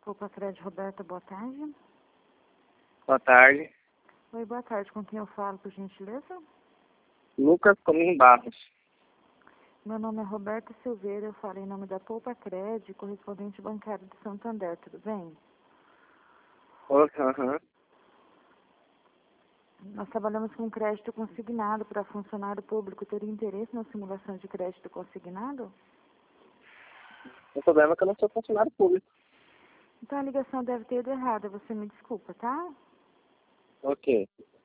Opa, Fred, Roberta, boa tarde. Boa tarde. Oi, boa tarde. Com quem eu falo, por gentileza? Lucas Comim Barros. Meu nome é Roberta Silveira, eu falo em nome da Poupa Cred, correspondente bancário de Santander, tudo bem? Aham. Nós trabalhamos com crédito consignado para funcionário público. Teria interesse na simulação de crédito consignado? O problema é que eu não sou funcionário público. Então a ligação deve ter ido errada, você me desculpa, tá? Ok.